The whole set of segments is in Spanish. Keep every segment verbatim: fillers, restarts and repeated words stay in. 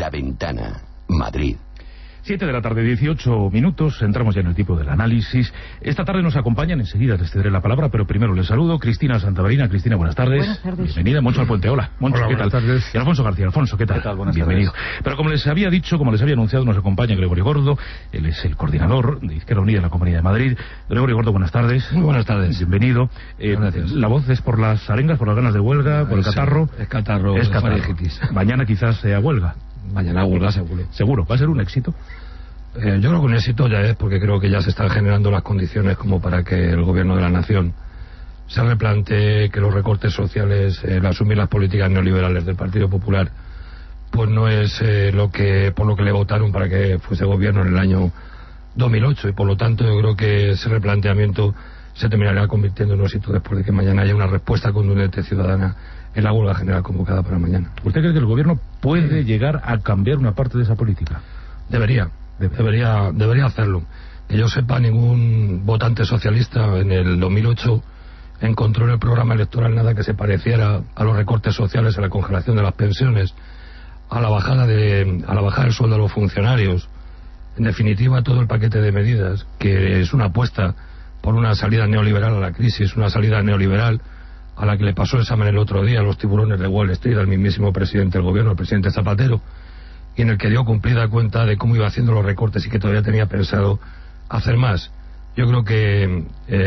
La Ventana, Madrid. Siete de la tarde, dieciocho minutos, entramos ya en el tipo del análisis. Esta tarde nos acompañan, enseguida les cederé la palabra, pero primero les saludo. Cristina Santamarina. Cristina, buenas tardes. Buenas tardes. Bienvenida. Moncho Alpuente, hola. Moncho, hola, ¿qué buenas tal? tardes. Y Alfonso García. Alfonso, ¿qué tal? ¿Qué tal? Buenas Bienvenido. tardes. Pero como les había dicho, como les había anunciado, nos acompaña Gregorio Gordo. Él es el coordinador de Izquierda Unida en la Comunidad de Madrid. Gregorio Gordo, buenas tardes. Muy buenas tardes. Bienvenido. Eh, Gracias. La voz es por las arengas, por las ganas de huelga, por el Es- catarro. Es catarro. Es catarro. faringitis. Mañana quizás sea huelga. Mañana huelga seguro. Seguro. ¿Va a ser un éxito? Eh, yo creo que un éxito ya es, porque creo que ya se están generando las condiciones como para que el gobierno de la nación se replantee que los recortes sociales, el asumir las políticas neoliberales del Partido Popular, pues no es eh, lo que por lo que le votaron para que fuese gobierno en el año dos mil ocho, y por lo tanto yo creo que ese replanteamiento se terminará convirtiendo en un éxito después de que mañana haya una respuesta contundente ciudadana en la huelga general convocada para mañana. ¿Usted cree que el gobierno puede llegar a cambiar una parte de esa política? Debería. Debería, debería hacerlo. Que yo sepa, ningún votante socialista en el dos mil ocho encontró en el programa electoral nada que se pareciera a los recortes sociales, a la congelación de las pensiones, a la bajada de, a la bajada del sueldo a los funcionarios. En definitiva, todo el paquete de medidas, que es una apuesta por una salida neoliberal a la crisis, una salida neoliberal a la que le pasó el examen el otro día a los tiburones de Wall Street, al mismísimo presidente del gobierno, el presidente Zapatero, y en el que dio cumplida cuenta de cómo iba haciendo los recortes y que todavía tenía pensado hacer más. Yo creo que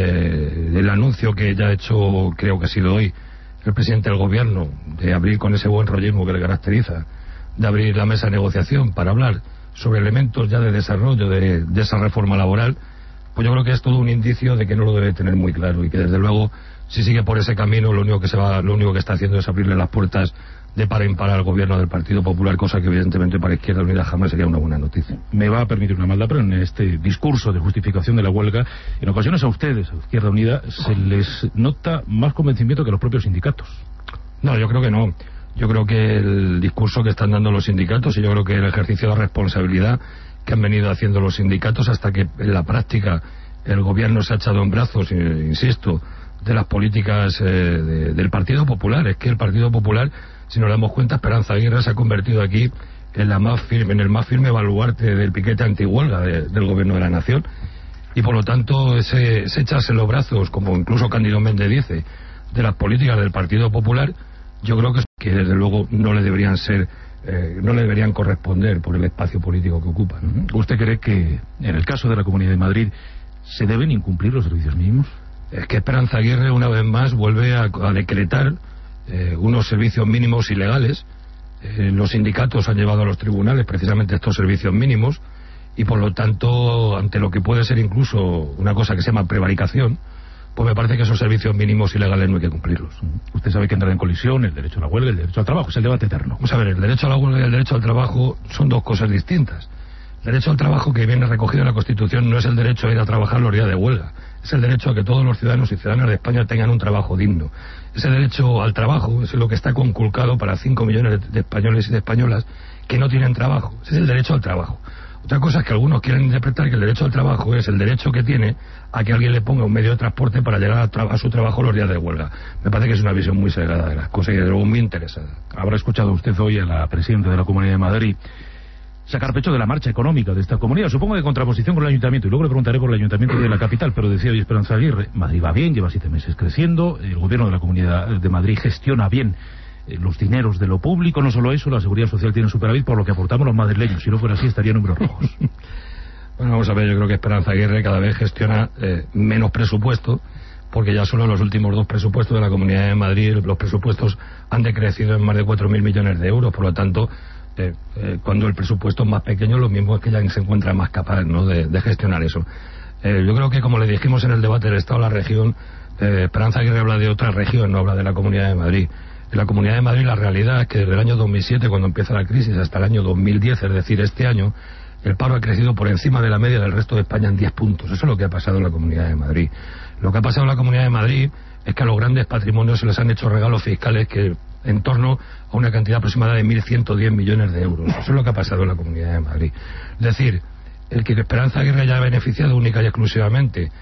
eh, el anuncio que ya ha hecho, creo que ha sido hoy, el presidente del gobierno, de abrir con ese buen rollismo que le caracteriza, de abrir la mesa de negociación para hablar sobre elementos ya de desarrollo de, de esa reforma laboral, pues yo creo que es todo un indicio de que no lo debe tener muy claro, y que desde luego, si sigue por ese camino, lo único que se va, lo único que está haciendo es abrirle las puertas de par en par al gobierno del Partido Popular, cosa que evidentemente para Izquierda Unida jamás sería una buena noticia. Me va a permitir una maldad, pero en este discurso de justificación de la huelga, en ocasiones a ustedes, a Izquierda Unida, se les nota más convencimiento que a los propios sindicatos. No, yo creo que no. Yo creo que el discurso que están dando los sindicatos, y yo creo que el ejercicio de responsabilidad que han venido haciendo los sindicatos, hasta que en la práctica el gobierno se ha echado en brazos, insisto, de las políticas eh, de, del Partido Popular. Es que el Partido Popular, si nos damos cuenta, Esperanza Aguirre se ha convertido aquí en la más firme, en el más firme baluarte del piquete antihuelga de, del gobierno de la nación, y por lo tanto ese, ese echarse los brazos, como incluso Cándido Méndez dice, de las políticas del Partido Popular, yo creo que, que desde luego no le deberían ser eh, no le deberían corresponder por el espacio político que ocupan. ¿Usted cree que en el caso de la Comunidad de Madrid se deben incumplir los servicios mínimos? Es que Esperanza Aguirre una vez más vuelve a, a decretar eh, unos servicios mínimos ilegales. Eh, los sindicatos han llevado a los tribunales precisamente estos servicios mínimos, y por lo tanto, ante lo que puede ser incluso una cosa que se llama prevaricación, pues me parece que esos servicios mínimos ilegales no hay que cumplirlos. Usted sabe que entra en colisión el derecho a la huelga y el derecho al trabajo, es el debate eterno. Vamos a ver, el derecho a la huelga y el derecho al trabajo son dos cosas distintas. El derecho al trabajo, que viene recogido en la Constitución, no es el derecho a ir a trabajar los días de huelga, es el derecho a que todos los ciudadanos y ciudadanas de España tengan un trabajo digno. Ese derecho al trabajo es lo que está conculcado para cinco millones de españoles y de españolas que no tienen trabajo. Ese es el derecho al trabajo. Otra cosa es que algunos quieren interpretar que el derecho al trabajo es el derecho que tiene a que alguien le ponga un medio de transporte para llegar a, tra- a su trabajo los días de huelga. Me parece que es una visión muy sesgada de las cosas y de luego muy interesada. Habrá escuchado usted hoy a la presidenta de la Comunidad de Madrid sacar pecho de la marcha económica de esta comunidad, supongo de contraposición con el ayuntamiento, y luego le preguntaré por el ayuntamiento de la capital, pero decía hoy Esperanza Aguirre, Madrid va bien, lleva siete meses creciendo, el gobierno de la Comunidad de Madrid gestiona bien eh, los dineros de lo público, no solo eso, la seguridad social tiene superávit por lo que aportamos los madrileños, si no fuera así estaría en números rojos. Bueno, vamos a ver, yo creo que Esperanza Aguirre cada vez gestiona eh, menos presupuesto, porque ya solo en los últimos dos presupuestos de la Comunidad de Madrid los presupuestos han decrecido en más de cuatro mil millones de euros, por lo tanto, Eh, eh, cuando el presupuesto es más pequeño, lo mismo es que ya se encuentra más capaz, ¿no?, de, de gestionar eso. Eh, yo creo que, como le dijimos en el debate del Estado de la región, eh, Esperanza Aguirre habla de otra región, no habla de la Comunidad de Madrid. En la Comunidad de Madrid la realidad es que desde el año dos mil siete, cuando empieza la crisis, hasta el año dos mil diez, es decir, este año, el paro ha crecido por encima de la media del resto de España en diez puntos. Eso es lo que ha pasado en la Comunidad de Madrid. Lo que ha pasado en la Comunidad de Madrid es que a los grandes patrimonios se les han hecho regalos fiscales que en torno a una cantidad aproximada de mil ciento diez millones de euros. Eso es lo que ha pasado en la Comunidad de Madrid. Es decir, el que Esperanza Aguirre haya beneficiado única y exclusivamente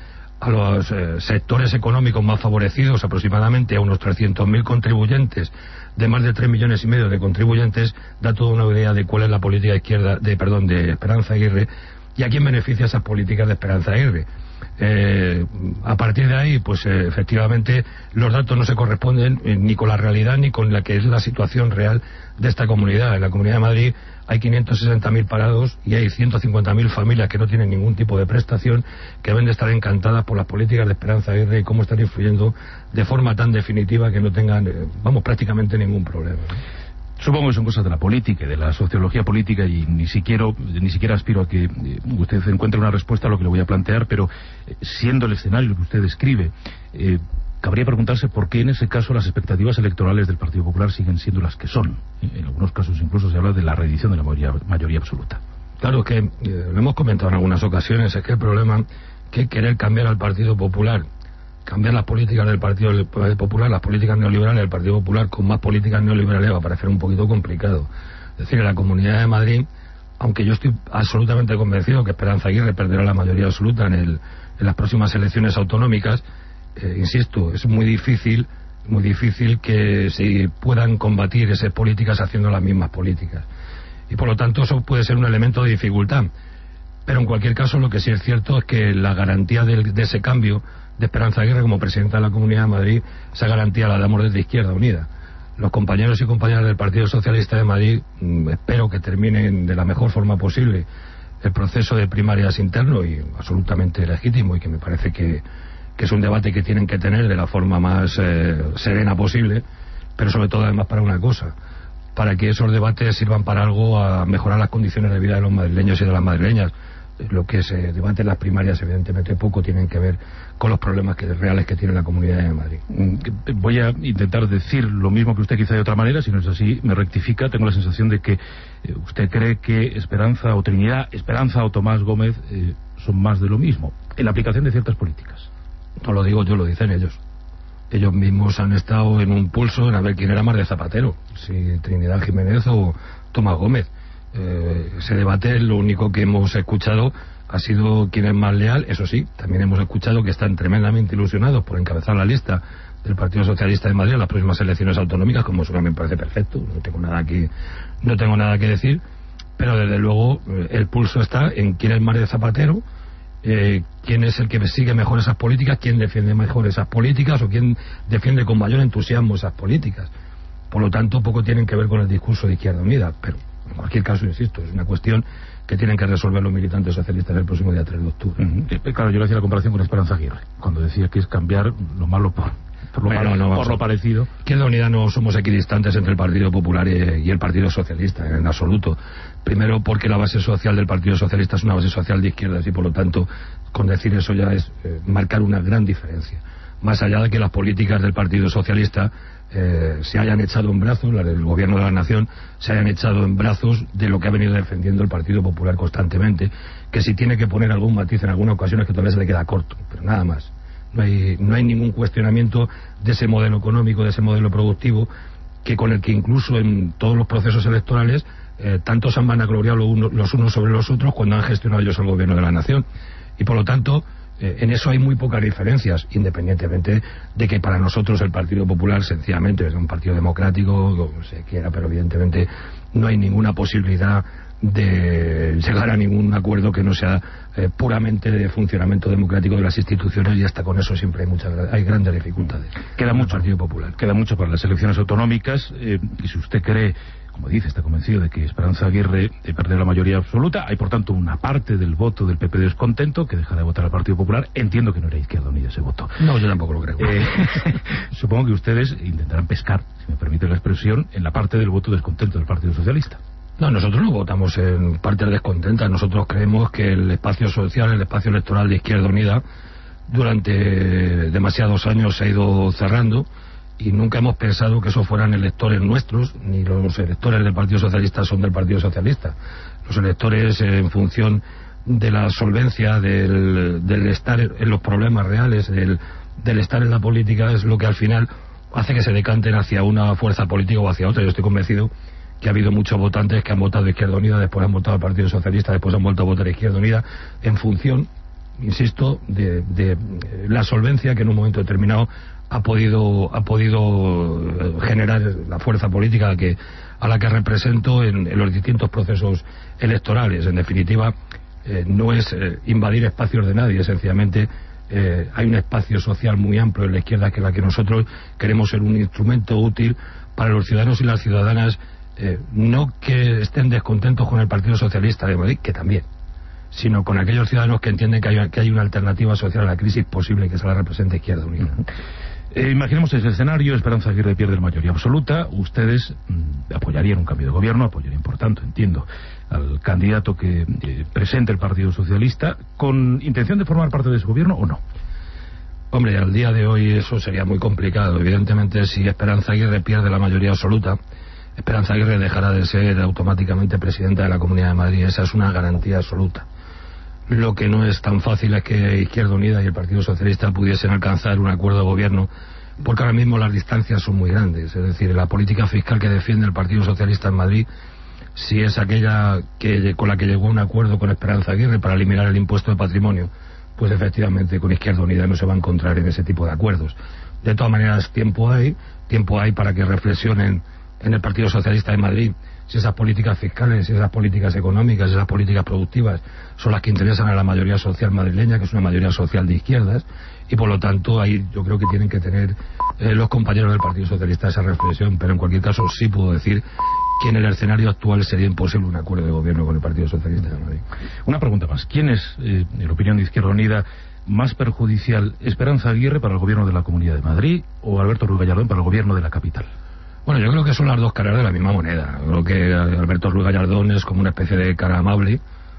a los eh, sectores económicos más favorecidos, aproximadamente a unos trescientos mil contribuyentes, de más de tres millones y medio de contribuyentes, da toda una idea de cuál es la política izquierda, de perdón, de Esperanza Aguirre, y a quién beneficia esas políticas de Esperanza Aguirre. Eh, a partir de ahí, pues eh, efectivamente los datos no se corresponden eh, ni con la realidad ni con la que es la situación real de esta comunidad. En la Comunidad de Madrid hay quinientos sesenta mil parados y hay ciento cincuenta mil familias que no tienen ningún tipo de prestación, que deben de estar encantadas por las políticas de Esperanza Aguirre y cómo están influyendo de forma tan definitiva que no tengan, eh, vamos, prácticamente ningún problema, ¿no? Supongo que son cosas de la política y de la sociología política y ni siquiera, ni siquiera aspiro a que eh, usted encuentre una respuesta a lo que le voy a plantear, pero eh, siendo el escenario que usted describe, eh, cabría preguntarse por qué en ese caso las expectativas electorales del Partido Popular siguen siendo las que son. En algunos casos incluso se habla de la reedición de la mayoría, mayoría absoluta. Claro que, eh, lo hemos comentado en algunas ocasiones, es que el problema que querer cambiar al Partido Popular, cambiar las políticas del Partido Popular, las políticas neoliberales del Partido Popular con más políticas neoliberales va a parecer un poquito complicado. Es decir, en la Comunidad de Madrid, aunque yo estoy absolutamente convencido que Esperanza Aguirre perderá la mayoría absoluta en, el, en las próximas elecciones autonómicas, eh, insisto, es muy difícil, muy difícil que se puedan combatir esas políticas haciendo las mismas políticas. Y por lo tanto eso puede ser un elemento de dificultad. Pero en cualquier caso lo que sí es cierto es que la garantía de, de ese cambio de Esperanza Aguirre como presidenta de la Comunidad de Madrid, esa garantía la damos desde Izquierda Unida. Los compañeros y compañeras del Partido Socialista de Madrid mmm, espero que terminen de la mejor forma posible el proceso de primarias interno y absolutamente legítimo y que me parece que, que es un debate que tienen que tener de la forma más eh, serena posible, pero sobre todo además para una cosa, para que esos debates sirvan para algo, a mejorar las condiciones de vida de los madrileños y de las madrileñas. Lo que se debate en las primarias evidentemente poco tienen que ver con los problemas que, reales que tiene la Comunidad de Madrid. Voy a intentar decir lo mismo que usted, quizá de otra manera, si no es así me rectifica. Tengo la sensación de que eh, usted cree que Esperanza o Trinidad, Esperanza o Tomás Gómez eh, son más de lo mismo en la aplicación de ciertas políticas. No lo digo yo, lo dicen ellos. Ellos mismos han estado en un pulso en a ver quién era más de Zapatero, si Trinidad Jiménez o Tomás Gómez. Eh, ese debate, lo único que hemos escuchado ha sido quién es más leal. Eso sí, también hemos escuchado que están tremendamente ilusionados por encabezar la lista del Partido Socialista de Madrid en las próximas elecciones autonómicas, como eso me parece perfecto, no tengo nada que no tengo nada que decir, pero desde luego eh, el pulso está en quién es más de Zapatero, eh, quién es el que sigue mejor esas políticas, quién defiende mejor esas políticas o quién defiende con mayor entusiasmo esas políticas. Por lo tanto, poco tienen que ver con el discurso de Izquierda Unida, pero en cualquier caso, insisto, es una cuestión que tienen que resolver los militantes socialistas el próximo día tres de octubre. Uh-huh. Claro, yo le hacía la comparación con Esperanza Aguirre, cuando decía que es cambiar lo malo por, por, lo, bueno, malo, no, por lo parecido. Izquierda Unida no somos equidistantes entre el Partido Popular y, y el Partido Socialista, en absoluto. Primero porque la base social del Partido Socialista es una base social de izquierdas y por lo tanto, con decir eso ya es eh, marcar una gran diferencia. Más allá de que las políticas del Partido Socialista eh, se hayan echado en brazos, las del Gobierno de la Nación, se hayan echado en brazos de lo que ha venido defendiendo el Partido Popular constantemente, que si tiene que poner algún matiz en alguna ocasión es que todavía se le queda corto, pero nada más. No hay, no hay ningún cuestionamiento de ese modelo económico, de ese modelo productivo, que con el que incluso en todos los procesos electorales eh, tantos han vanagloriado los unos, los unos sobre los otros cuando han gestionado ellos el Gobierno de la Nación. Y por lo tanto, en eso hay muy pocas diferencias, independientemente de que para nosotros el Partido Popular sencillamente es un partido democrático, como se quiera, pero evidentemente no hay ninguna posibilidad de llegar a ningún acuerdo que no sea eh, puramente de funcionamiento democrático de las instituciones, y hasta con eso siempre hay muchas hay grandes dificultades. Queda mucho, Partido Popular. Queda mucho para las elecciones autonómicas, eh, y si usted cree, como dice, está convencido de que Esperanza Aguirre de perder la mayoría absoluta, hay por tanto una parte del voto del P P descontento que dejará de votar al Partido Popular. Entiendo que no era Izquierda Unida ese voto. No, yo tampoco lo creo. Eh, supongo que ustedes intentarán pescar, si me permite la expresión, en la parte del voto descontento del Partido Socialista. No, nosotros no votamos en partes descontentas. Nosotros creemos que el espacio social, el espacio electoral de Izquierda Unida, durante demasiados años se ha ido cerrando, y nunca hemos pensado que esos fueran electores nuestros, ni los electores del Partido Socialista son del Partido Socialista. Los electores, eh, en función de la solvencia, del, del estar en los problemas reales, del, del estar en la política, es lo que al final hace que se decanten hacia una fuerza política o hacia otra. Yo estoy convencido que ha habido muchos votantes que han votado Izquierda Unida, después han votado al Partido Socialista, después han vuelto a votar a Izquierda Unida, en función insisto, de, de la solvencia que en un momento determinado ha podido ha podido generar la fuerza política que a la que represento en, en los distintos procesos electorales. En definitiva, eh, no es eh, invadir espacios de nadie, sencillamente eh, hay un espacio social muy amplio en la izquierda que es la que nosotros queremos ser un instrumento útil para los ciudadanos y las ciudadanas, eh, no que estén descontentos con el Partido Socialista de Madrid, que también, sino con aquellos ciudadanos que entienden que hay, que hay una alternativa social a la crisis posible que se la representa Izquierda Unida. Eh, imaginemos ese escenario, Esperanza Aguirre pierde la mayoría absoluta, ustedes mmm, apoyarían un cambio de gobierno, apoyarían por tanto, entiendo, al candidato que eh, presente el Partido Socialista, ¿con intención de formar parte de ese gobierno o no? Hombre, al día de hoy eso sería muy complicado. Evidentemente, si Esperanza Aguirre pierde la mayoría absoluta, Esperanza Aguirre dejará de ser automáticamente presidenta de la Comunidad de Madrid. Esa es una garantía absoluta. Lo que no es tan fácil es que Izquierda Unida y el Partido Socialista pudiesen alcanzar un acuerdo de gobierno, porque ahora mismo las distancias son muy grandes. Es decir, la política fiscal que defiende el Partido Socialista en Madrid, si es aquella que con la que llegó a un acuerdo con Esperanza Aguirre para eliminar el impuesto de patrimonio, pues efectivamente con Izquierda Unida no se va a encontrar en ese tipo de acuerdos. De todas maneras, tiempo hay, tiempo hay para que reflexionen en el Partido Socialista de Madrid si esas políticas fiscales, si esas políticas económicas, esas políticas productivas son las que interesan a la mayoría social madrileña, que es una mayoría social de izquierdas, y por lo tanto ahí yo creo que tienen que tener eh, los compañeros del Partido Socialista esa reflexión, pero en cualquier caso sí puedo decir que en el escenario actual sería imposible un acuerdo de gobierno con el Partido Socialista de Madrid. Una pregunta más, ¿quién es, eh, en opinión de Izquierda Unida, más perjudicial, Esperanza Aguirre para el gobierno de la Comunidad de Madrid o Alberto Ruiz Gallardón para el gobierno de la capital? Bueno, yo creo que son las dos caras de la misma moneda. Creo que Alberto Ruiz Gallardón es como una especie de cara amable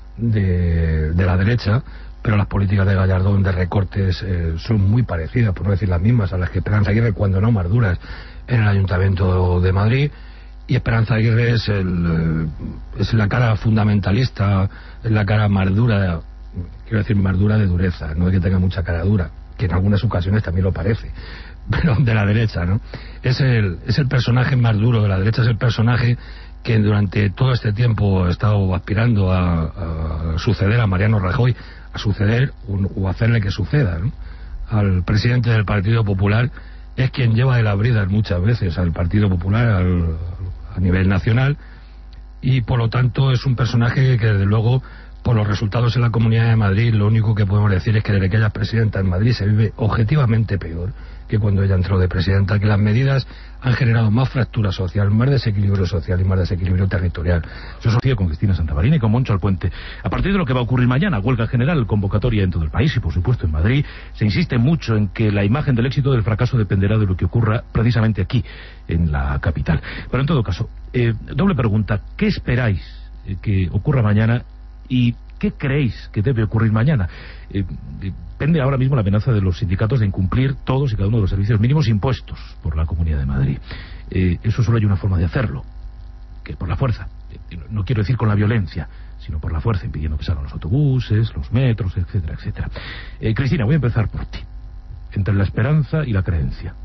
de, de la derecha, pero las políticas de Gallardón de recortes eh, son muy parecidas, por no decir las mismas, a las que Esperanza Aguirre, cuando no más duras, en el Ayuntamiento de Madrid. Y Esperanza Aguirre es, el, es la cara fundamentalista, es la cara más dura, quiero decir más dura de dureza, no de que tenga mucha cara dura, que en algunas ocasiones también lo parece, pero de la derecha, ¿no? Es el, es el personaje más duro de la derecha, es el personaje que durante todo este tiempo ha estado aspirando a, a suceder a Mariano Rajoy, a suceder un, o hacerle que suceda, ¿no? Al presidente del Partido Popular, es quien lleva de las bridas muchas veces al Partido Popular al, a nivel nacional, y por lo tanto es un personaje que desde luego por los resultados en la Comunidad de Madrid lo único que podemos decir es que desde que ella es presidenta en Madrid se vive objetivamente peor que cuando ella entró de presidenta, que las medidas han generado más fractura social, más desequilibrio social y más desequilibrio territorial. Eso es lo con Cristina Santamarina y con Moncho Alpuente. A partir de lo que va a ocurrir mañana, huelga general, convocatoria en todo el país y por supuesto en Madrid, se insiste mucho en que la imagen del éxito o del fracaso dependerá de lo que ocurra precisamente aquí, en la capital. Pero en todo caso, eh, doble pregunta, ¿qué esperáis eh, que ocurra mañana y qué creéis que debe ocurrir mañana? Eh, depende ahora mismo la amenaza de los sindicatos de incumplir todos y cada uno de los servicios mínimos impuestos por la Comunidad de Madrid. Eh, eso solo hay una forma de hacerlo, que por la fuerza. Eh, no quiero decir con la violencia, sino por la fuerza, impidiendo que salgan los autobuses, los metros, etcétera, etcétera. Eh, Cristina, voy a empezar por ti. Entre la esperanza y la creencia.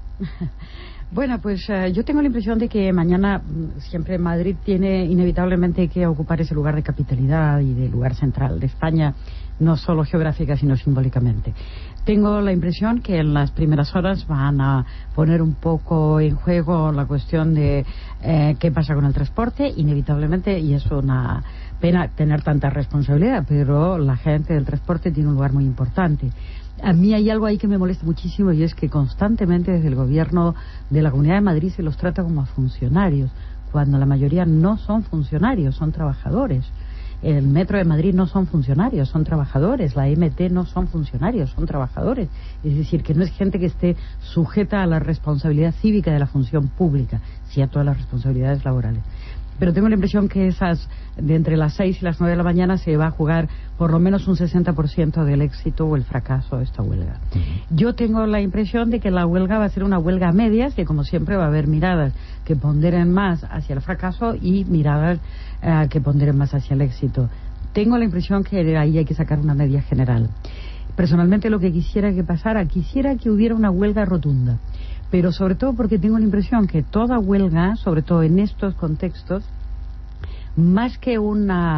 Bueno, pues uh, yo tengo la impresión de que mañana siempre Madrid tiene inevitablemente que ocupar ese lugar de capitalidad y de lugar central de España, no solo geográfica sino simbólicamente. Tengo la impresión que en las primeras horas van a poner un poco en juego la cuestión de eh, qué pasa con el transporte, inevitablemente, y es una pena tener tanta responsabilidad, pero la gente del transporte tiene un lugar muy importante. A mí hay algo ahí que me molesta muchísimo, y es que constantemente desde el gobierno de la Comunidad de Madrid se los trata como a funcionarios, cuando la mayoría no son funcionarios, son trabajadores. El Metro de Madrid no son funcionarios, son trabajadores. La M T no son funcionarios, son trabajadores. Es decir, que no es gente que esté sujeta a la responsabilidad cívica de la función pública, sí a todas las responsabilidades laborales. Pero tengo la impresión que esas, de entre las seis y las nueve de la mañana, se va a jugar por lo menos un sesenta por ciento del éxito o el fracaso de esta huelga. Yo tengo la impresión de que la huelga va a ser una huelga a medias, que como siempre va a haber miradas que ponderen más hacia el fracaso y miradas uh, que ponderen más hacia el éxito. Tengo la impresión que ahí hay que sacar una media general. Personalmente lo que quisiera que pasara, quisiera que hubiera una huelga rotunda. Pero sobre todo porque tengo la impresión que toda huelga, sobre todo en estos contextos, más que una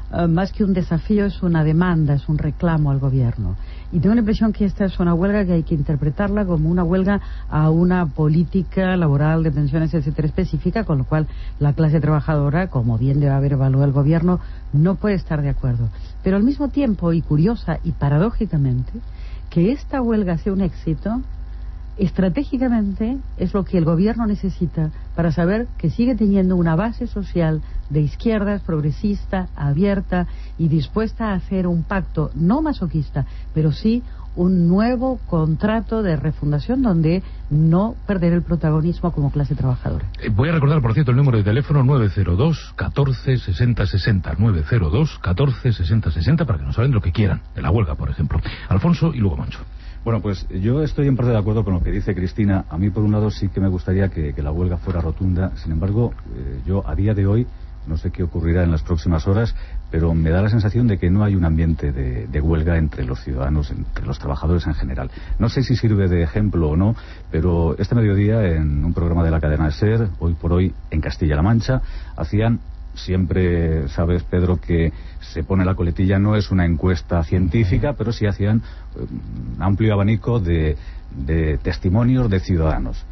uh, más que un desafío, es una demanda, es un reclamo al gobierno. Y tengo la impresión que esta es una huelga que hay que interpretarla como una huelga a una política laboral de pensiones, etcétera, específica, con lo cual la clase trabajadora, como bien debe haber evaluado el gobierno, no puede estar de acuerdo. Pero al mismo tiempo, y curiosa y paradójicamente, que esta huelga sea un éxito, estratégicamente es lo que el gobierno necesita para saber que sigue teniendo una base social de izquierdas, progresista, abierta y dispuesta a hacer un pacto no masoquista, pero sí un nuevo contrato de refundación donde no perder el protagonismo como clase trabajadora. Eh, voy a recordar, por cierto, el número de teléfono nueve cero dos, catorce, sesenta, sesenta, nueve cero dos, catorce, sesenta, sesenta, para que nos hablen de lo que quieran, de la huelga, por ejemplo. Alfonso y luego Moncho. Bueno, pues yo estoy en parte de acuerdo con lo que dice Cristina. A mí, por un lado, sí que me gustaría que, que la huelga fuera rotunda. Sin embargo, eh, yo a día de hoy, no sé qué ocurrirá en las próximas horas, pero me da la sensación de que no hay un ambiente de, de huelga entre los ciudadanos, entre los trabajadores en general. No sé si sirve de ejemplo o no, pero este mediodía, en un programa de la cadena SER, Hoy por Hoy, en Castilla-La Mancha, hacían... Siempre sabes, Pedro, que se pone la coletilla, no es una encuesta científica, pero sí hacían un amplio abanico de, de testimonios de ciudadanos.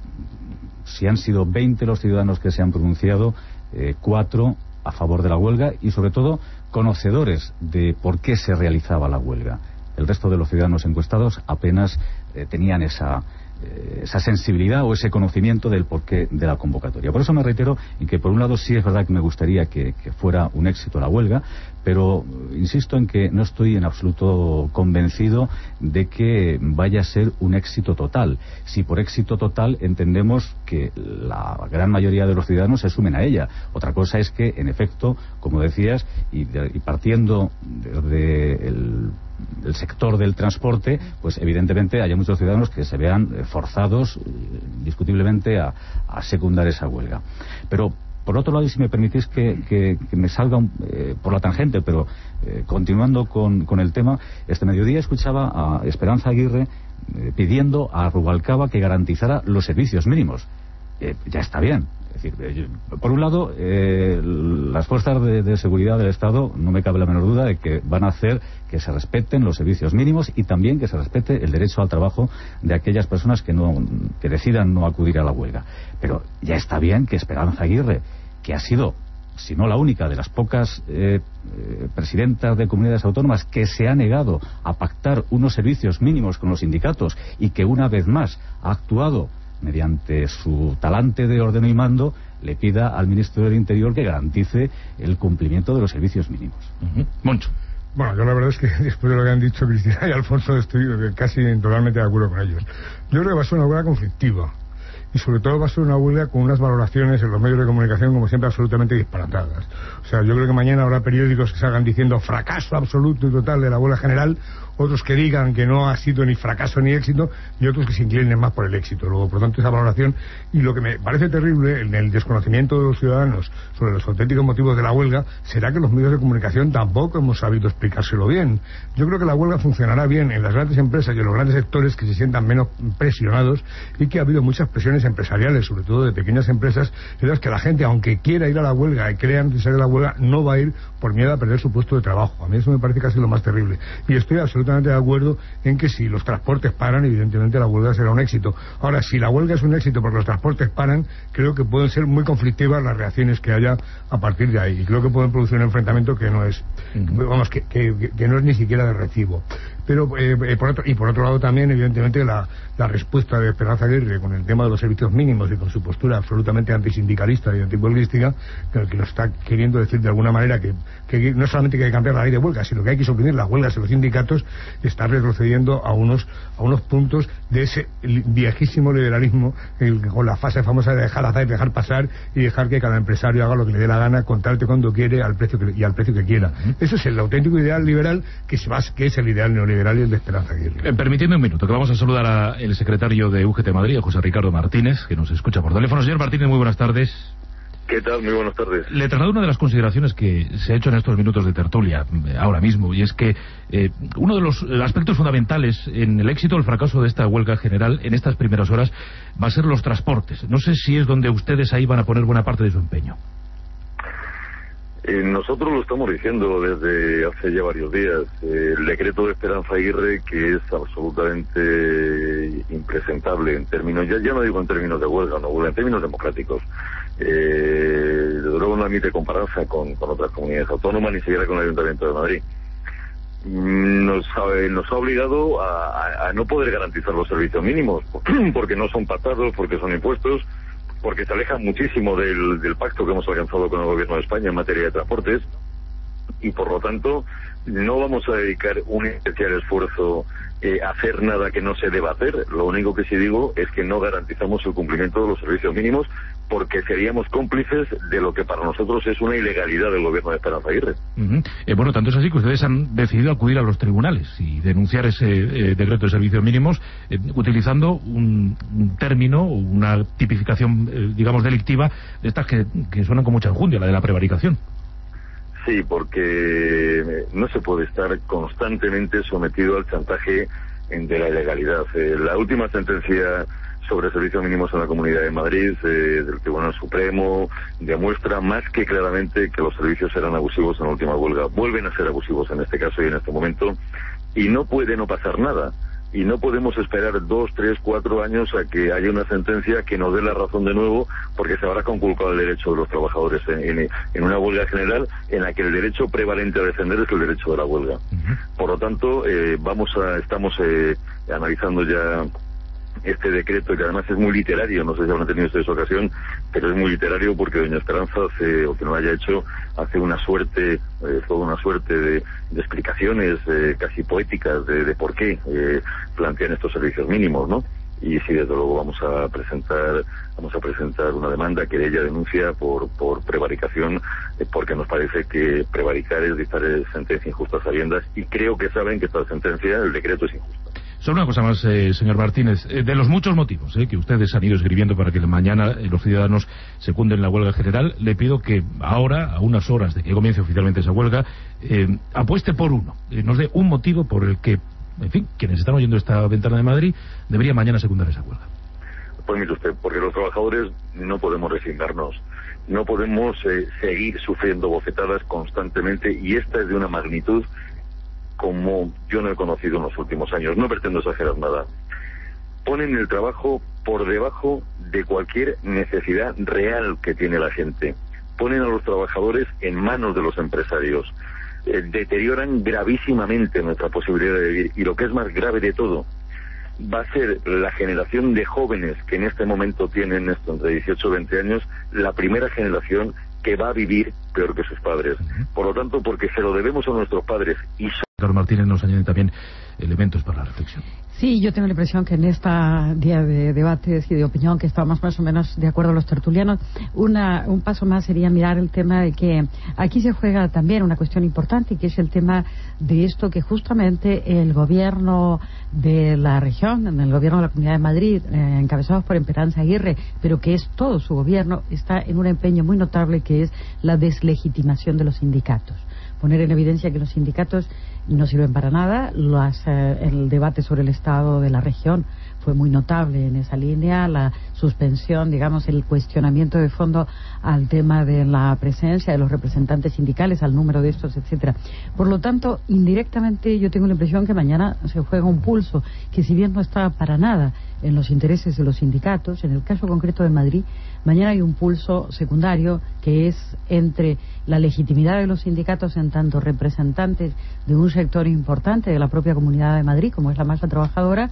Si han sido veinte los ciudadanos que se han pronunciado, eh, cuatro a favor de la huelga y sobre todo conocedores de por qué se realizaba la huelga. El resto de los ciudadanos encuestados apenas eh, tenían esa... esa sensibilidad o ese conocimiento del porqué de la convocatoria. Por eso me reitero en que por un lado sí es verdad que me gustaría que, que fuera un éxito la huelga, pero insisto en que no estoy en absoluto convencido de que vaya a ser un éxito total. Si por éxito total entendemos que la gran mayoría de los ciudadanos se sumen a ella. Otra cosa es que, en efecto, como decías, y, de, y partiendo desde el el sector del transporte, pues evidentemente haya muchos ciudadanos que se vean eh, forzados eh, indiscutiblemente a, a secundar esa huelga. Pero por otro lado, y si me permitís que, que, que me salga un, eh, por la tangente, pero eh, continuando con, con el tema, este mediodía escuchaba a Esperanza Aguirre eh, pidiendo a Rubalcaba que garantizara los servicios mínimos. Eh, ya está bien. Es decir, eh, por un lado, eh, las fuerzas de, de seguridad del Estado, no me cabe la menor duda de que van a hacer que se respeten los servicios mínimos y también que se respete el derecho al trabajo de aquellas personas que no que decidan no acudir a la huelga. Pero ya está bien que Esperanza Aguirre, que ha sido, si no la única, de las pocas eh, eh, presidentas de comunidades autónomas que se ha negado a pactar unos servicios mínimos con los sindicatos y que una vez más ha actuado mediante su talante de ordeno y mando, le pida al Ministro del Interior que garantice el cumplimiento de los servicios mínimos. Uh-huh. Moncho. Bueno, yo la verdad es que después de lo que han dicho Cristina y Alfonso estoy casi totalmente de acuerdo con ellos. Yo creo que va a ser una huelga conflictiva y sobre todo va a ser una huelga con unas valoraciones en los medios de comunicación como siempre absolutamente disparatadas. O sea, yo creo que mañana habrá periódicos que salgan diciendo fracaso absoluto y total de la huelga general, otros que digan que no ha sido ni fracaso ni éxito y otros que se inclinen más por el éxito. Luego, por tanto, esa valoración, y lo que me parece terrible en el desconocimiento de los ciudadanos sobre los auténticos motivos de la huelga, será que los medios de comunicación tampoco hemos sabido explicárselo bien. Yo creo que la huelga funcionará bien en las grandes empresas y en los grandes sectores que se sientan menos presionados y que ha habido muchas presiones empresariales, sobre todo de pequeñas empresas, en las que la gente, aunque quiera ir a la huelga y crea necesaria la huelga, no va a ir por miedo a perder su puesto de trabajo. A mí eso me parece casi lo más terrible. Y estoy absolutamente de acuerdo en que si los transportes paran, evidentemente la huelga será un éxito. Ahora, si la huelga es un éxito porque los transportes paran, creo que pueden ser muy conflictivas las reacciones que haya a partir de ahí. Y creo que pueden producir un enfrentamiento que no es, uh-huh. vamos, que, que, que no es ni siquiera de recibo. Pero, eh, eh, por otro, y por otro lado también, evidentemente, la, la respuesta de Esperanza Aguirre con el tema de los servicios mínimos y con su postura absolutamente antisindicalista y antihuelguística, que, que nos está queriendo decir de alguna manera que, que no solamente que hay que cambiar la ley de huelga, sino que hay que suprimir las huelgas en los sindicatos, está retrocediendo a unos, a unos puntos de ese viejísimo liberalismo, el, con la fase famosa de dejar hacer, dejar pasar y dejar que cada empresario haga lo que le dé la gana, contarte cuando quiere al precio que, y al precio que quiera. Eso es el auténtico ideal liberal que, se va, que es el ideal neoliberal y el de Esperanza Aguirre. Eh, permitidme un minuto, que vamos a saludar al secretario de U G T Madrid, a José Ricardo Martínez, que nos escucha por teléfono. Señor Martínez, muy buenas tardes. ¿Qué tal? Muy buenas tardes. Le traslado una de las consideraciones que se ha hecho en estos minutos de tertulia, eh, ahora mismo, y es que eh, uno de los aspectos fundamentales en el éxito o el fracaso de esta huelga general en estas primeras horas va a ser los transportes. No sé si es donde ustedes ahí van a poner buena parte de su empeño. Eh, nosotros lo estamos diciendo desde hace ya varios días. Eh, el decreto de Esperanza Aguirre, que es absolutamente impresentable en términos, ya, ya no digo en términos de huelga, no huelga, en términos democráticos. Eh, desde luego no admite comparanza con, con otras comunidades autónomas, ni siquiera con el Ayuntamiento de Madrid. Nos ha, nos ha obligado a, a, a no poder garantizar los servicios mínimos, porque no son pactados, porque son impuestos, porque se alejan muchísimo del, del pacto que hemos alcanzado con el Gobierno de España en materia de transportes, y por lo tanto no vamos a dedicar un especial esfuerzo eh, a hacer nada que no se deba hacer. Lo único que sí digo es que no garantizamos el cumplimiento de los servicios mínimos, porque seríamos cómplices de lo que para nosotros es una ilegalidad del Gobierno de Esperanza Aguirre. Uh-huh. eh, bueno, tanto es así que ustedes han decidido acudir a los tribunales y denunciar ese eh, decreto de servicios mínimos eh, utilizando un, un término, una tipificación, eh, digamos, delictiva de estas que, que suenan con mucha enjundia, la de la prevaricación. Sí, porque no se puede estar constantemente sometido al chantaje de la ilegalidad. Eh, la última sentencia sobre servicios mínimos en la Comunidad de Madrid, eh, del Tribunal Supremo, demuestra más que claramente que los servicios eran abusivos en la última huelga. Vuelven a ser abusivos en este caso y en este momento, y no puede no pasar nada. Y no podemos esperar dos, tres, cuatro años a que haya una sentencia que nos dé la razón de nuevo, porque se habrá conculcado el derecho de los trabajadores en, en, en una huelga general en la que el derecho prevalente a defender es el derecho de la huelga. Uh-huh. Por lo tanto, eh, vamos a, estamos eh, analizando ya este decreto, que además es muy literario, no sé si habrán tenido ustedes ocasión, pero es muy literario porque doña Esperanza hace, o que no haya hecho, hace una suerte, eh, toda una suerte de, de explicaciones eh, casi poéticas de, de por qué eh, plantean estos servicios mínimos, ¿no? Y sí, desde luego vamos a presentar vamos a presentar una demanda que ella denuncia por por prevaricación, eh, porque nos parece que prevaricar es dictar sentencia injusta a sabiendas, y creo que saben que esta sentencia, el decreto, es injusto. Solo una cosa más, eh, señor Martínez. Eh, de los muchos motivos eh, que ustedes han ido escribiendo para que mañana eh, los ciudadanos secunden la huelga general, le pido que ahora, a unas horas de que comience oficialmente esa huelga, eh, apueste por uno. Eh, nos dé un motivo por el que, en fin, quienes están oyendo esta ventana de Madrid, debería mañana secundar esa huelga. Pues mire usted, porque los trabajadores no podemos resignarnos. No podemos eh, seguir sufriendo bofetadas constantemente, y esta es de una magnitud como yo no he conocido en los últimos años. No pretendo exagerar nada. Ponen el trabajo por debajo de cualquier necesidad real que tiene la gente. Ponen a los trabajadores en manos de los empresarios. Eh, deterioran gravísimamente nuestra posibilidad de vivir. Y lo que es más grave de todo, va a ser la generación de jóvenes que en este momento tienen esto entre dieciocho y veinte años, la primera generación que va a vivir peor que sus padres. Por lo tanto, porque se lo debemos a nuestros padres y... Carlos Martínez nos añade también elementos para la reflexión. Sí, yo tengo la impresión que en este día de debates y de opinión, que estamos más o menos de acuerdo los tertulianos, una, un paso más sería mirar el tema de que aquí se juega también una cuestión importante, que es el tema de esto que justamente el gobierno de la región, el gobierno de la Comunidad de Madrid, eh, encabezados por Esperanza Aguirre, pero que es todo su gobierno, está en un empeño muy notable, que es la deslegitimación de los sindicatos. Poner en evidencia que los sindicatos no sirven para nada. Las, eh, el debate sobre el estado de la región fue muy notable en esa línea, la suspensión, digamos, el cuestionamiento de fondo al tema de la presencia de los representantes sindicales, al número de estos, etcétera. Por lo tanto, indirectamente yo tengo la impresión que mañana se juega un pulso que, si bien no está para nada en los intereses de los sindicatos, en el caso concreto de Madrid, mañana hay un pulso secundario que es entre la legitimidad de los sindicatos en tanto representantes de un sector importante de la propia Comunidad de Madrid, como es la masa trabajadora,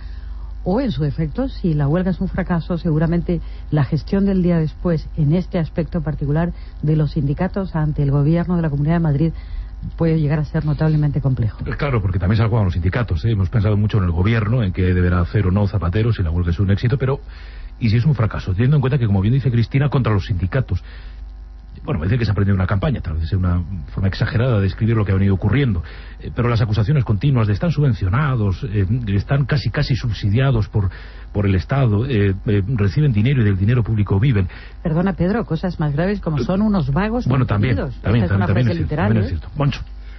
o en su defecto, si la huelga es un fracaso, seguramente la gestión del día después, en este aspecto particular de los sindicatos ante el gobierno de la Comunidad de Madrid, puede llegar a ser notablemente complejo. Claro, porque también se han jugado los sindicatos, ¿eh? Hemos pensado mucho en el gobierno, en qué deberá hacer o no Zapatero si la huelga es un éxito, pero ¿y si es un fracaso? Teniendo en cuenta que, como bien dice Cristina, contra los sindicatos, bueno, me dice que se ha aprendido una campaña, tal vez es una forma exagerada de describir lo que ha venido ocurriendo, eh, pero las acusaciones continuas de están subvencionados, eh, están casi casi subsidiados por por el Estado, eh, eh, reciben dinero y del dinero público viven. Perdona, Pedro, cosas más graves como son unos vagos. Bueno, también, también, Esta también, es una también, frase es cierto, literal, también ¿eh? es cierto. Moncho.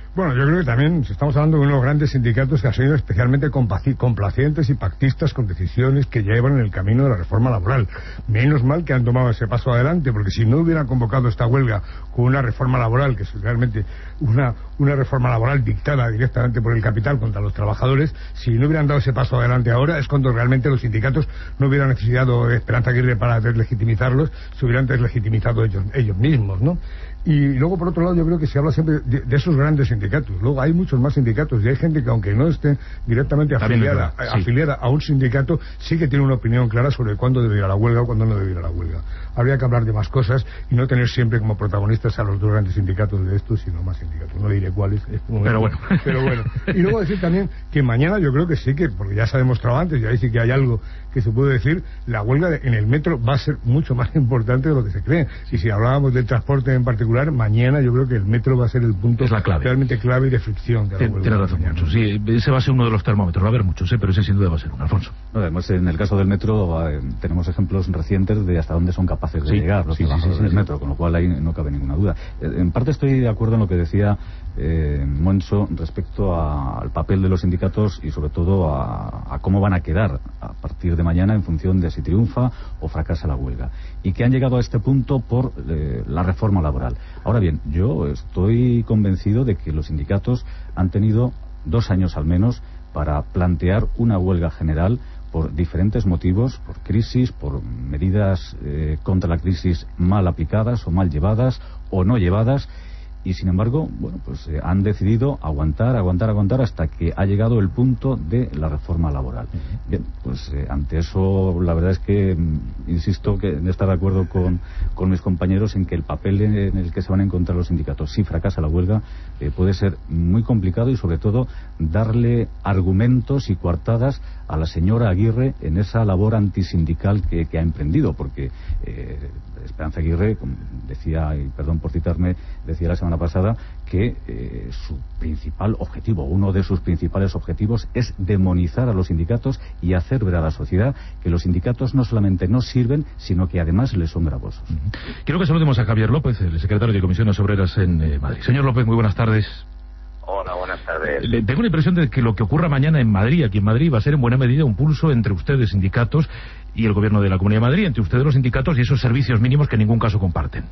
Bueno, yo creo que también estamos hablando de unos grandes sindicatos que han sido especialmente complacientes y pactistas con decisiones que llevan en el camino de la reforma laboral. Menos mal que han tomado ese paso adelante, porque si no hubieran convocado esta huelga con una reforma laboral, que es realmente una, una reforma laboral dictada directamente por el capital contra los trabajadores, si no hubieran dado ese paso adelante ahora, es cuando realmente los sindicatos no hubieran necesitado de Esperanza Aguirre para deslegitimizarlos, se hubieran deslegitimizado ellos, ellos mismos, ¿no? Y luego, por otro lado, yo creo que se habla siempre de, de esos grandes sindicatos. Luego hay muchos más sindicatos y hay gente que, aunque no esté directamente afiliada, sí. afiliada a un sindicato, sí que tiene una opinión clara sobre cuándo debe ir a la huelga o cuándo no debe ir a la huelga. Habría que hablar de más cosas y no tener siempre como protagonistas a los dos grandes sindicatos de estos, sino más sindicatos. No diré cuáles. Pero bueno. Pero bueno. Y luego decir también que mañana yo creo que sí que, porque ya se ha demostrado antes, y ahí sí que hay algo que se puede decir, la huelga de, en el metro va a ser mucho más importante de lo que se cree. Y si hablábamos del transporte en particular, mañana yo creo que el metro va a ser el punto es la clave. realmente clave y de fricción de la huelga. Tienes razón, Moncho. Sí, ese va a ser uno de los termómetros. Va a haber muchos, ¿eh? Pero ese sin duda va a ser un Alfonso. No, además, en el caso del metro eh, tenemos ejemplos recientes de hasta dónde son capaces de sí, llegar los sí, trabajadores sí, sí, del sí. metro, con lo cual ahí no cabe ninguna duda. Eh, en parte estoy de acuerdo en lo que decía eh, Moncho respecto a, al papel de los sindicatos y sobre todo a, a cómo van a quedar a partir de mañana en función de si triunfa o fracasa la huelga. Y que han llegado a este punto por eh, la reforma laboral. Ahora bien, yo estoy convencido de que los sindicatos han tenido dos años al menos para plantear una huelga general por diferentes motivos, por crisis, por medidas eh, contra la crisis mal aplicadas o mal llevadas o no llevadas, y sin embargo, bueno, pues eh, han decidido aguantar, aguantar, aguantar hasta que ha llegado el punto de la reforma laboral. Bien, pues eh, ante eso la verdad es que mm, insisto que en estar de acuerdo con, con mis compañeros en que el papel en, en el que se van a encontrar los sindicatos si fracasa la huelga eh, puede ser muy complicado y sobre todo darle argumentos y coartadas a la señora Aguirre en esa labor antisindical que, que ha emprendido, porque eh, Esperanza Aguirre, como decía, y perdón por citarme, decía la semana pasada que eh, su principal objetivo, uno de sus principales objetivos es demonizar a los sindicatos y hacer ver a la sociedad que los sindicatos no solamente no sirven, sino que además les son gravosos. Quiero que saludemos a Javier López, el secretario de Comisiones Obreras en eh, Madrid. Señor López, muy buenas tardes. Hola, buenas tardes. Le, tengo la impresión de que lo que ocurra mañana en Madrid, aquí en Madrid, va a ser en buena medida un pulso entre ustedes, sindicatos, y el gobierno de la Comunidad de Madrid, entre ustedes los sindicatos y esos servicios mínimos que en ningún caso comparten.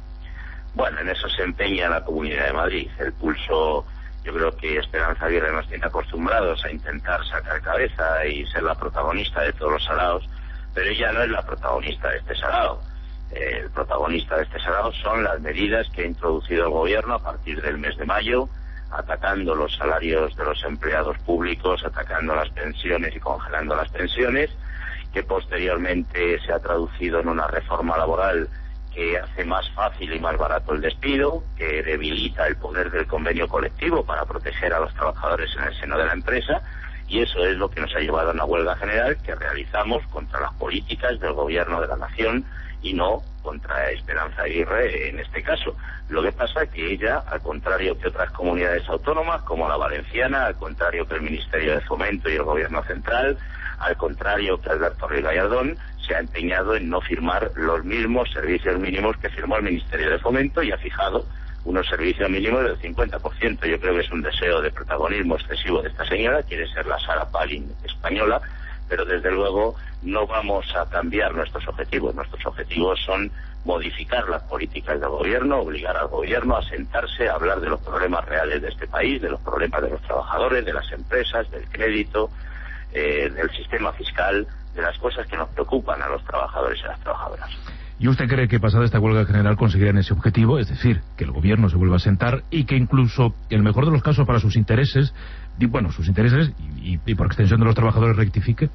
Bueno, en eso se empeña la Comunidad de Madrid. El pulso, yo creo que Esperanza Aguirre nos tiene acostumbrados a intentar sacar cabeza y ser la protagonista de todos los saraos, pero ella no es la protagonista de este sarao. El protagonista de este sarao son las medidas que ha introducido el gobierno a partir del mes de mayo, atacando los salarios de los empleados públicos, atacando las pensiones y congelando las pensiones, que posteriormente se ha traducido en una reforma laboral que hace más fácil y más barato el despido, que debilita el poder del convenio colectivo para proteger a los trabajadores en el seno de la empresa, y eso es lo que nos ha llevado a una huelga general que realizamos contra las políticas del gobierno de la nación y no contra Esperanza Aguirre en este caso. Lo que pasa es que ella, al contrario que otras comunidades autónomas, como la valenciana, al contrario que el Ministerio de Fomento y el Gobierno Central, al contrario que Alberto Ruiz Gallardón, se ha empeñado en no firmar los mismos servicios mínimos que firmó el Ministerio de Fomento y ha fijado unos servicios mínimos del cincuenta por ciento. Yo creo que es un deseo de protagonismo excesivo de esta señora, quiere ser la Sarah Palin española, pero desde luego no vamos a cambiar nuestros objetivos. Nuestros objetivos son modificar las políticas del gobierno, obligar al gobierno a sentarse a hablar de los problemas reales de este país, de los problemas de los trabajadores, de las empresas, del crédito, eh, del sistema fiscal, de las cosas que nos preocupan a los trabajadores y a las trabajadoras. ¿Y usted cree que pasada esta huelga general conseguirán ese objetivo? Es decir, que el gobierno se vuelva a sentar y que incluso, en el mejor de los casos, para sus intereses, y bueno, sus intereses y, y, y por extensión de los trabajadores, rectifique?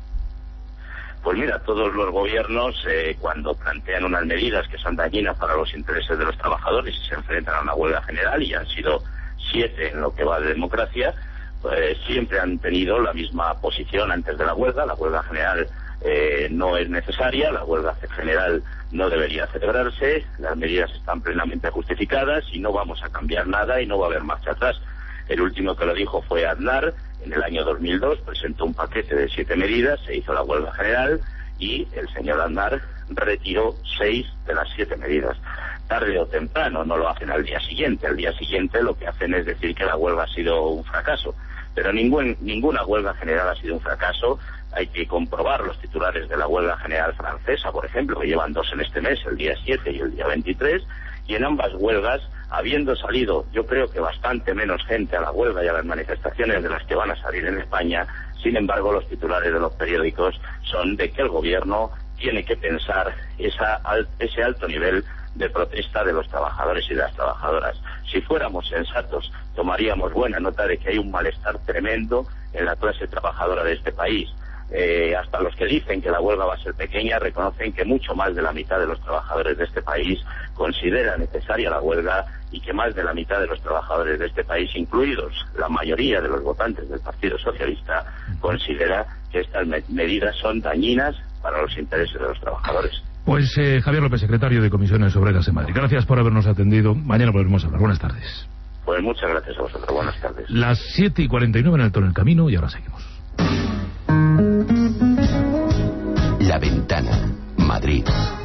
Pues mira, todos los gobiernos, eh, cuando plantean unas medidas que son dañinas para los intereses de los trabajadores y se enfrentan a una huelga general, y han sido siete en lo que va de democracia, pues siempre han tenido la misma posición antes de la huelga. La huelga general eh, no es necesaria, la huelga general no debería celebrarse, las medidas están plenamente justificadas y no vamos a cambiar nada y no va a haber marcha atrás. El último que lo dijo fue Aznar. En el año dos mil dos presentó un paquete de siete medidas, se hizo la huelga general y el señor Aznar retiró seis de las siete medidas. tarde o temprano, no lo hacen al día siguiente. Al día siguiente lo que hacen es decir que la huelga ha sido un fracaso. Pero ningún, ninguna huelga general ha sido un fracaso. Hay que comprobar los titulares de la huelga general francesa, por ejemplo, que llevan dos en este mes, el día siete y el día veintitrés, y en ambas huelgas, habiendo salido, yo creo que bastante menos gente a la huelga y a las manifestaciones de las que van a salir en España, sin embargo, los titulares de los periódicos son de que el gobierno tiene que pensar esa, ese alto nivel de protesta de los trabajadores y de las trabajadoras. Si fuéramos sensatos, tomaríamos buena nota de que hay un malestar tremendo en la clase trabajadora de este país. Eh, hasta los que dicen que la huelga va a ser pequeña reconocen que mucho más de la mitad de los trabajadores de este país considera necesaria la huelga y que más de la mitad de los trabajadores de este país, incluidos la mayoría de los votantes del Partido Socialista, considera que estas me- medidas son dañinas para los intereses de los trabajadores. Pues eh, Javier López, secretario de Comisiones Obreras en Madrid. Gracias por habernos atendido. Mañana volvemos a hablar. Buenas tardes. Pues muchas gracias a vosotros. Buenas tardes. Las siete y cuarenta y nueve en Alto en el Camino y ahora seguimos. La Ventana, Madrid.